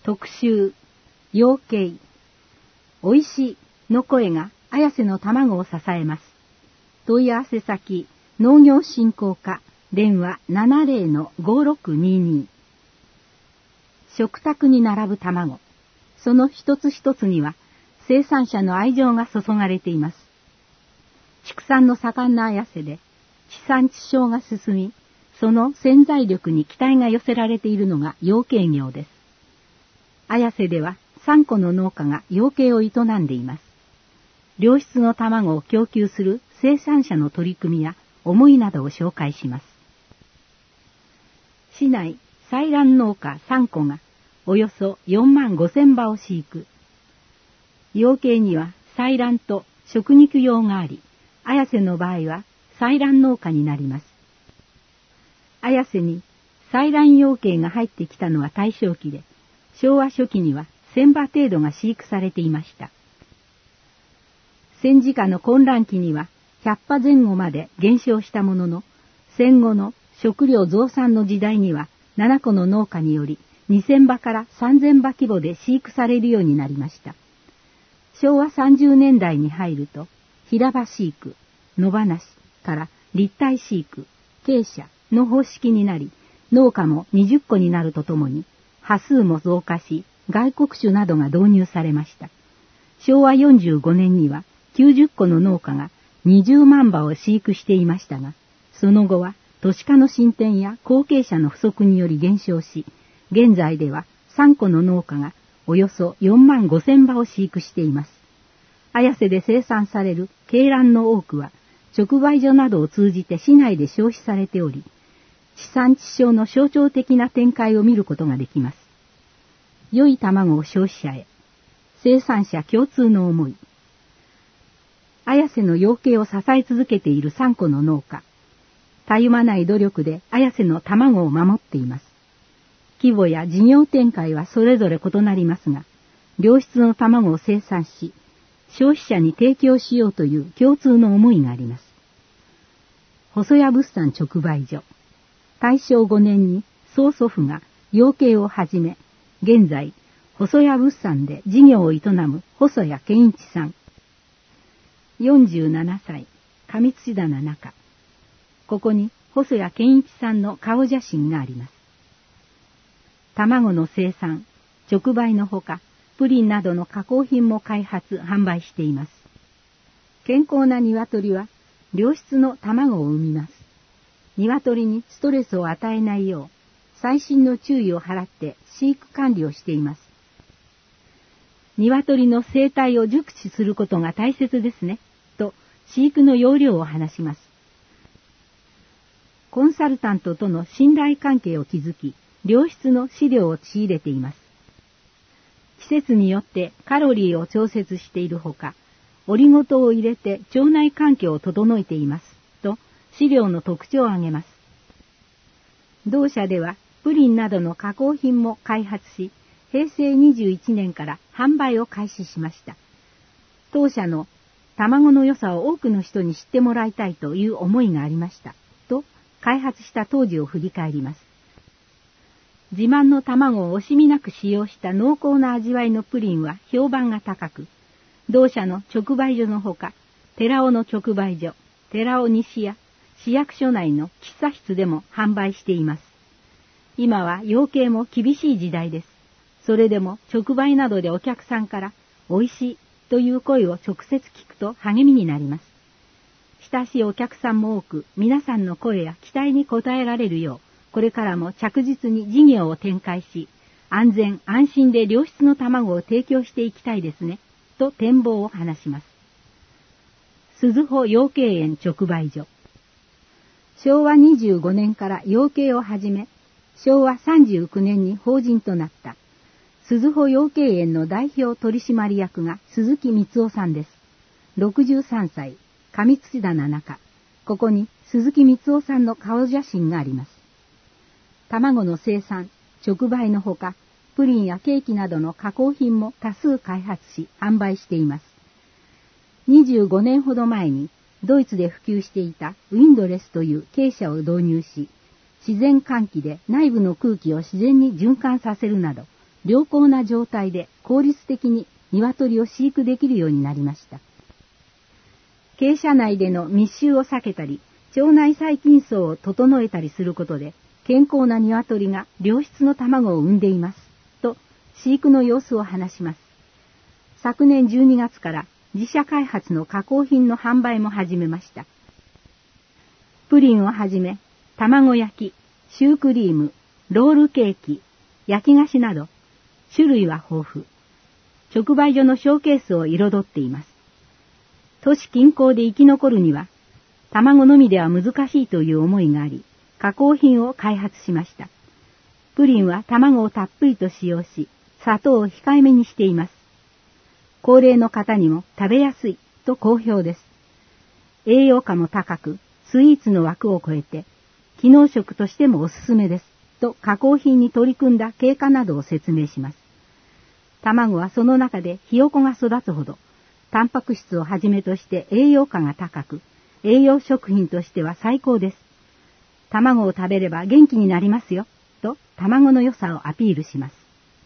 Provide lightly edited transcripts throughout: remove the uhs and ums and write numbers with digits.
特集、養鶏、おいしいの声が綾瀬の卵を支えます。問い合わせ先、農業振興課、電話 70-5622。食卓に並ぶ卵。その一つ一つには生産者の愛情が注がれています。畜産の盛んな綾瀬で地産地消が進み、その潜在力に期待が寄せられているのが養鶏業です。綾瀬では3戸の農家が養鶏を営んでいます。良質の卵を供給する生産者の取り組みや思いなどを紹介します。市内採卵農家3戸がおよそ45,000羽を飼育。養鶏には採卵と食肉用があり、綾瀬の場合は採卵農家になります。綾瀬に採卵養鶏が入ってきたのは大正期で、昭和初期には1000羽程度が飼育されていました。戦時下の混乱期には100羽前後まで減少したものの、戦後の食料増産の時代には7戸の農家により2000羽から3000羽規模で飼育されるようになりました。昭和30年代に入ると、平羽飼育、野放しから立体飼育、鶏舎の方式になり、農家も20戸になるとともに、羽数も増加し、外国種などが導入されました。昭和45年には90戸の農家が20万羽を飼育していましたが、その後は都市化の進展や後継者の不足により減少し、現在では3戸の農家がおよそ45,000羽を飼育しています。綾瀬で生産される鶏卵の多くは、直売所などを通じて市内で消費されており、地産地消の象徴的な展開を見ることができます。良い卵を消費者へ。生産者共通の思い。綾瀬の養鶏を支え続けている3戸の農家。たゆまない努力で綾瀬の卵を守っています。規模や事業展開はそれぞれ異なりますが、良質の卵を生産し、消費者に提供しようという共通の思いがあります。細谷物産直売所。大正5年に曽祖父が養鶏を始め、現在、細谷物産で事業を営む細谷健一さん。47歳、上土棚中。ここに細谷健一さんの顔写真があります。卵の生産、直売のほか、プリンなどの加工品も開発・販売しています。健康な鶏は良質の卵を産みます。鶏にストレスを与えないよう、細心の注意を払って飼育管理をしています。鶏の生態を熟知することが大切ですね、と飼育の要領を話します。コンサルタントとの信頼関係を築き、良質の飼料を仕入れています。季節によってカロリーを調節しているほか、オリゴ糖を入れて腸内環境を整えています、と飼料の特徴を挙げます。同社ではプリンなどの加工品も開発し、平成21年から販売を開始しました。当社の卵の良さを多くの人に知ってもらいたいという思いがありました、と開発した当時を振り返ります。自慢の卵を惜しみなく使用した濃厚な味わいのプリンは評判が高く、同社の直売所のほか、寺尾の直売所、寺尾西や市役所内の喫茶室でも販売しています。今は養鶏も厳しい時代です。それでも直売などでお客さんから美味しいという声を直接聞くと励みになります。親しいお客さんも多く、皆さんの声や期待に応えられるよう、これからも着実に事業を展開し、安全安心で良質の卵を提供していきたいですね、と展望を話します。鈴穂養鶏園直売所。昭和25年から養鶏を始め、昭和39年に法人となった、鈴穂養鶏園の代表取締役が鈴木光夫さんです。63歳、上土棚中。ここに鈴木光夫さんの顔写真があります。卵の生産、直売のほか、プリンやケーキなどの加工品も多数開発し販売しています。25年ほど前にドイツで普及していたウィンドレスという鶏舎を導入し、自然換気で内部の空気を自然に循環させるなど、 良好な状態で効率的に鶏を飼育できるようになりました。鶏舎内での密集を避けたり、腸内細菌層を整えたりすることで、健康な鶏が良質の卵を産んでいます、と飼育の様子を話します。昨年12月から自社開発の加工品の販売も始めました。プリンをはじめ、卵焼き、シュークリーム、ロールケーキ、焼き菓子など、種類は豊富。直売所のショーケースを彩っています。都市近郊で生き残るには、卵のみでは難しいという思いがあり、加工品を開発しました。プリンは卵をたっぷりと使用し、砂糖を控えめにしています。高齢の方にも食べやすいと好評です。栄養価も高く、スイーツの枠を超えて、機能食としてもおすすめです。と加工品に取り組んだ経過などを説明します。卵はその中でひよこが育つほど、タンパク質をはじめとして栄養価が高く、栄養食品としては最高です。卵を食べれば元気になりますよ、と卵の良さをアピールします。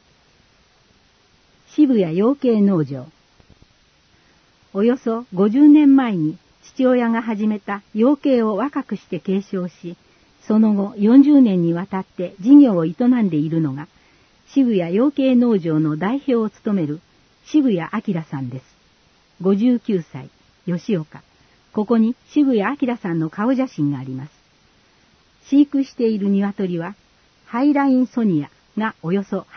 渋谷養鶏農場。およそ50年前に父親が始めた養鶏を若くして継承し、その後40年にわたって事業を営んでいるのが、渋谷養鶏農場の代表を務める渋谷明さんです。59歳、吉岡。ここに渋谷明さんの顔写真があります。飼育している鶏は、ハイラインソニアがおよそ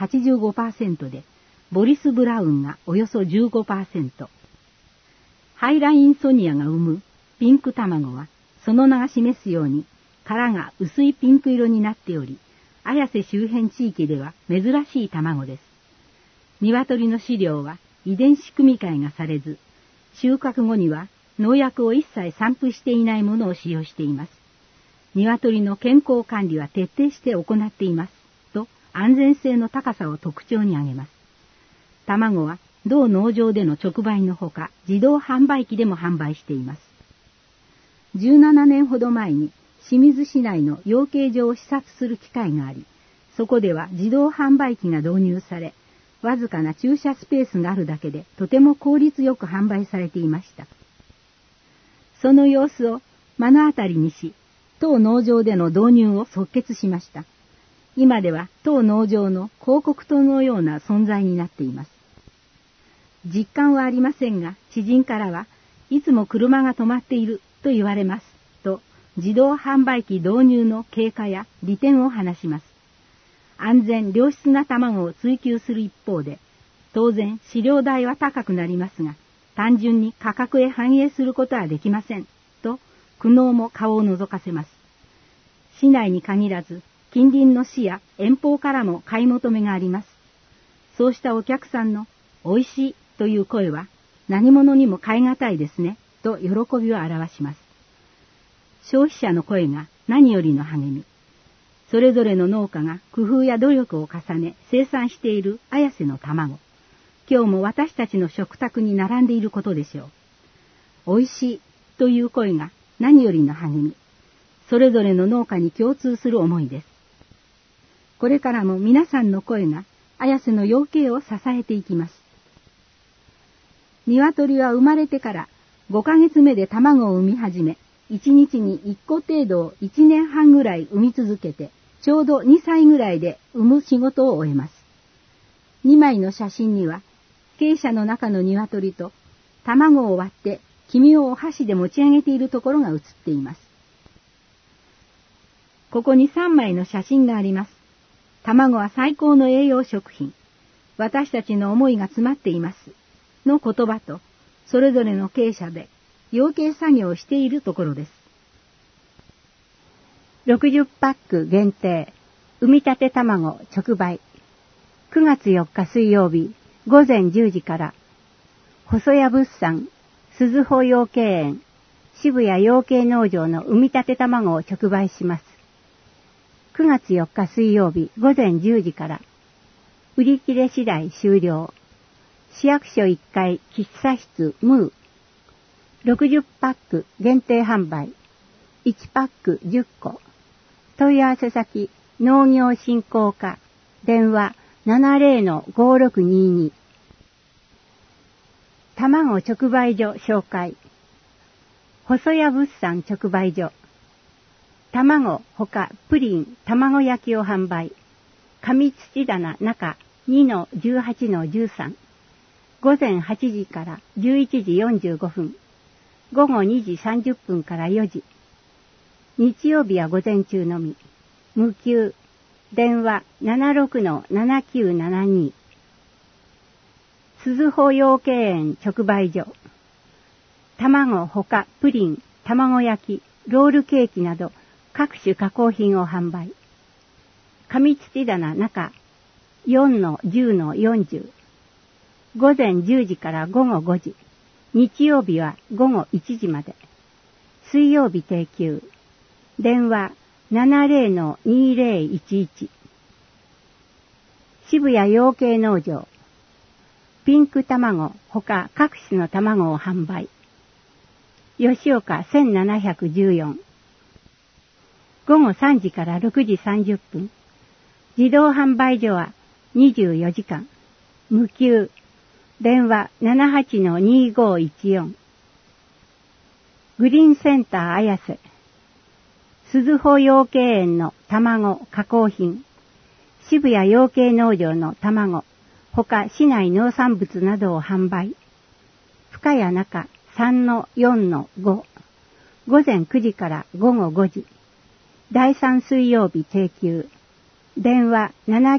85% で、ボリス・ブラウンがおよそ 15%。ハイラインソニアが産むピンク卵は、その名が示すように、殻が薄いピンク色になっており、綾瀬周辺地域では珍しい卵です。鶏の飼料は遺伝子組み換えがされず、収穫後には農薬を一切散布していないものを使用しています。鶏の健康管理は徹底して行っています。と安全性の高さを特徴に挙げます。卵は同農場での直売のほか、自動販売機でも販売しています。17年ほど前に清水市内の養鶏場を視察する機会があり、そこでは自動販売機が導入され、わずかな駐車スペースがあるだけでとても効率よく販売されていました。その様子を目の当たりにし、当農場での導入を即決しました。今では当農場の広告塔のような存在になっています。実感はありませんが、知人からはいつも車が止まっていると言われますと、自動販売機導入の経過や利点を話します。安全良質な卵を追求する一方で、当然飼料代は高くなりますが、単純に価格へ反映することはできませんと苦悩も顔を覗かせます。市内に限らず近隣の市や遠方からも買い求めがあります。そうしたお客さんの美味しいという声は何者にも代え難いですねと喜びを表します。消費者の声が何よりの励み。それぞれの農家が工夫や努力を重ね生産している綾瀬の卵。今日も私たちの食卓に並んでいることでしょう。美味しいという声が何よりの励み。それぞれの農家に共通する思いです。これからも皆さんの声が綾瀬の養鶏を支えていきます。鶏は生まれてから5ヶ月目で卵を産み始め、1日に1個程度を1年半ぐらい産み続けて、ちょうど2歳ぐらいで産む仕事を終えます。2枚の写真には、鶏舎の中の鶏と卵を割って黄身をお箸で持ち上げているところが写っています。ここに3枚の写真があります。卵は最高の栄養食品。私たちの思いが詰まっています。の言葉と、それぞれの鶏舎で養鶏作業をしているところです。60パック限定、産み立て卵直売。9月4日水曜日、午前10時から、細谷物産、鈴穂養鶏園、渋谷養鶏農場の産み立て卵を直売します。9月4日水曜日、午前10時から、売り切れ次第終了。市役所1階喫茶室ムー。60パック限定販売。1パック10個。問い合わせ先、農業振興課。電話 70-5622。卵直売所紹介。細谷物産直売所。卵ほかプリン、卵焼きを販売。上土棚中 2-18-13。午前8時から11時45分。午後2時30分から4時。日曜日は午前中のみ。無給。電話 76-7972。鈴穂養鶏園直売所。卵ほかプリン、卵焼き、ロールケーキなど各種加工品を販売。上土棚中 4-10-40。午前10時から午後5時。日曜日は午後1時まで。水曜日定休。電話 70-2011。渋谷養鶏農場。ピンク卵ほか各種の卵を販売。吉岡1714。午後3時から6時30分。自動販売所は24時間。無給。電話 78-2514。グリーンセンター綾瀬。鈴穂養鶏園の卵加工品。渋谷養鶏農場の卵。他市内農産物などを販売。深谷中 3-4-5。午前9時から午後5時。第3水曜日定休。電話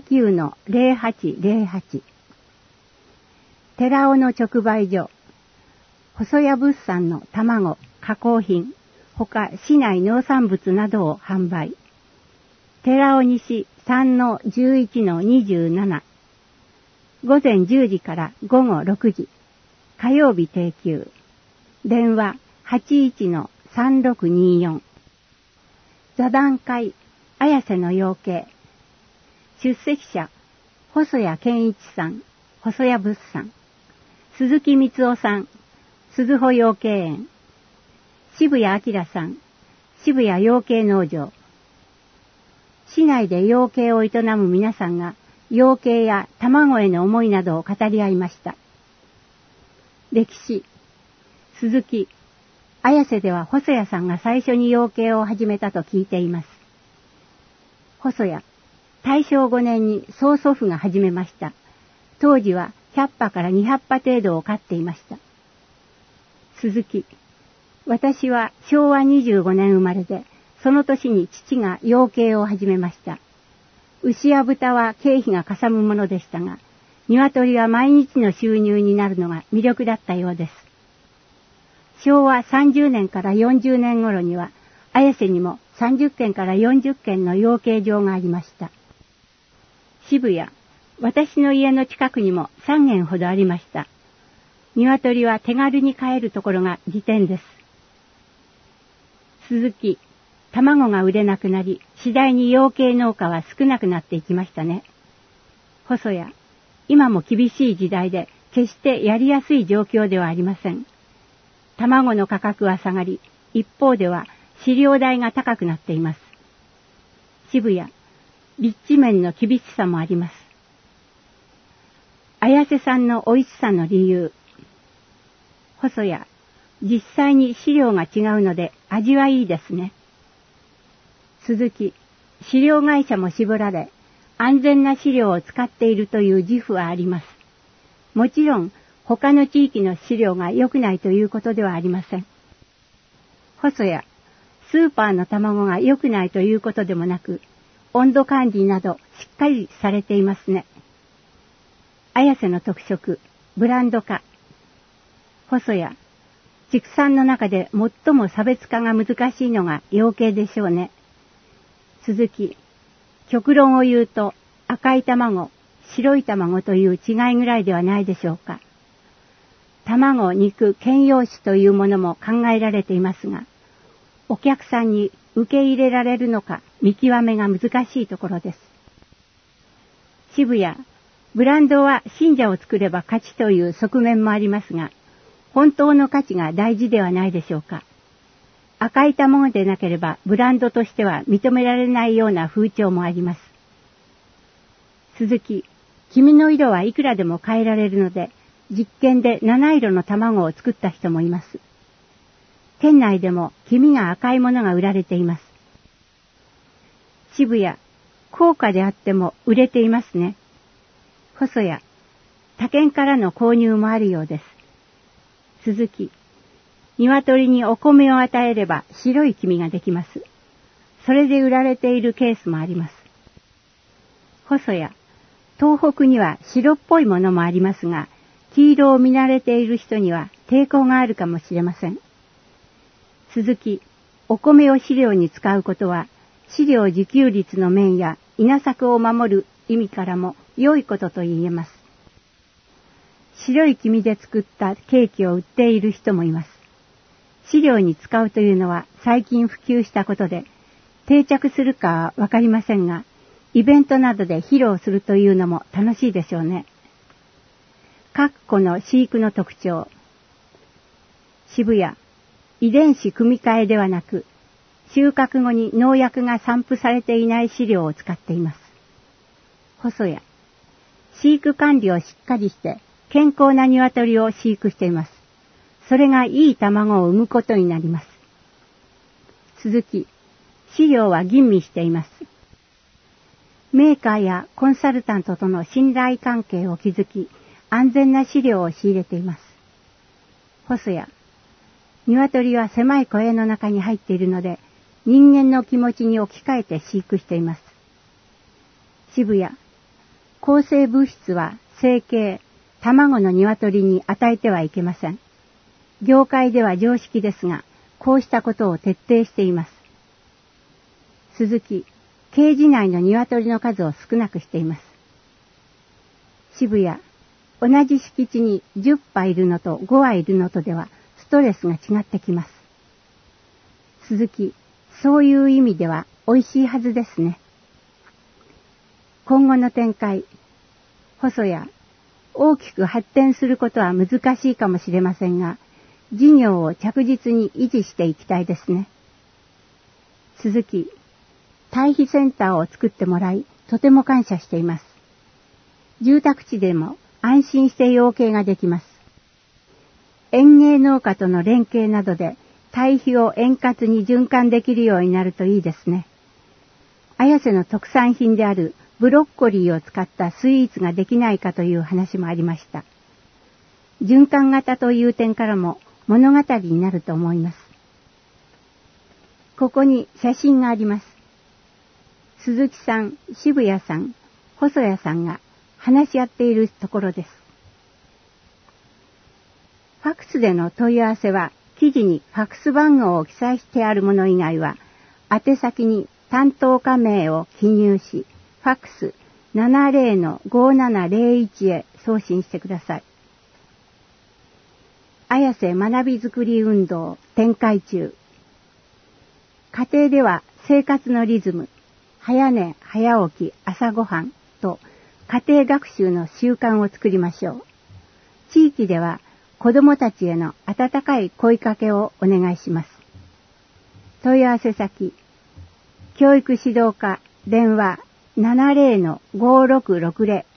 79-0808。寺尾の直売所。細谷物産の卵、加工品。他市内農産物などを販売。寺尾西 3-11-27。午前10時から午後6時。火曜日定休。電話 81-3624。座談会、綾瀬の養鶏。出席者、細谷健一さん、細谷物産。鈴木光夫さん、鈴穂養鶏園。渋谷明さん、渋谷養鶏農場。市内で養鶏を営む皆さんが、養鶏や卵への思いなどを語り合いました。歴史。鈴木。綾瀬では細谷さんが最初に養鶏を始めたと聞いています。細谷。大正5年に曽祖父が始めました。当時は100羽から200羽程度を飼っていました。鈴木。私は昭和25年生まれで、その年に父が養鶏を始めました。牛や豚は経費がかさむものでしたが、鶏は毎日の収入になるのが魅力だったようです。昭和30年から40年頃には、綾瀬にも30軒から40軒の養鶏場がありました。渋谷、私の家の近くにも3軒ほどありました。鶏は手軽に飼えるところが利点です。鈴木、卵が売れなくなり、次第に養鶏農家は少なくなっていきましたね。細谷、今も厳しい時代で、決してやりやすい状況ではありません。卵の価格は下がり、一方では飼料代が高くなっています。渋谷、立地面の厳しさもあります。綾瀬さんの美味しさの理由。細谷、実際に飼料が違うので味はいいですね。鈴木、飼料会社も絞られ、安全な飼料を使っているという自負はあります。もちろん、他の地域の飼料が良くないということではありません。細谷、スーパーの卵が良くないということでもなく、温度管理などしっかりされていますね。綾瀬の特色、ブランド化。細谷、畜産の中で最も差別化が難しいのが養鶏でしょうね。鈴木、極論を言うと赤い卵、白い卵という違いぐらいではないでしょうか。卵、肉、兼用種というものも考えられていますが、お客さんに受け入れられるのか見極めが難しいところです。渋谷、ブランドは信者を作れば勝ちという側面もありますが、本当の価値が大事ではないでしょうか。赤い卵でなければブランドとしては認められないような風潮もあります。鈴木、 黄身の色はいくらでも変えられるので、実験で7色の卵を作った人もいます。県内でも黄身が赤いものが売られています。渋谷、高価であっても売れていますね。細谷、他県からの購入もあるようです。続き、鶏にお米を与えれば白い黄身ができます。それで売られているケースもあります。細谷、東北には白っぽいものもありますが、黄色を見慣れている人には抵抗があるかもしれません。続き、お米を飼料に使うことは、飼料自給率の面や稲作を守る意味からも良いことと言えます。白い黄身で作ったケーキを売っている人もいます。飼料に使うというのは最近普及したことで、定着するかはわかりませんが、イベントなどで披露するというのも楽しいでしょうね。各個の飼育の特徴。渋谷、遺伝子組み換えではなく、収穫後に農薬が散布されていない飼料を使っています。細谷、飼育管理をしっかりして健康な鶏を飼育しています。それがいい卵を産むことになります。続き、飼料は吟味しています。メーカーやコンサルタントとの信頼関係を築き、安全な飼料を仕入れています。細谷、鶏は狭い小屋の中に入っているので、人間の気持ちに置き換えて飼育しています。渋谷、抗生物質は成形、卵の鶏に与えてはいけません。業界では常識ですが、こうしたことを徹底しています。鈴木、ケージ内の鶏の数を少なくしています。渋谷、同じ敷地に10羽いるのと5羽いるのとではストレスが違ってきます。鈴木、そういう意味では美味しいはずですね。今後の展開。細谷、大きく発展することは難しいかもしれませんが、事業を着実に維持していきたいですね。鈴木、堆肥センターを作ってもらい、とても感謝しています。住宅地でも安心して養鶏ができます。園芸農家との連携などで堆肥を円滑に循環できるようになるといいですね。綾瀬の特産品であるブロッコリーを使ったスイーツができないかという話もありました。循環型という点からも物語になると思います。ここに写真があります。鈴木さん、渋谷さん、細谷さんが話し合っているところです。ファックスでの問い合わせは、記事にファックス番号を記載してあるもの以外は、宛先に担当課名を記入し、ファックス 70-5701 へ送信してください。綾瀬学びづくり運動展開中。家庭では生活のリズム、早寝早起き朝ごはんと家庭学習の習慣を作りましょう。地域では子どもたちへの温かい声かけをお願いします。問い合わせ先、教育指導課電話 70-5660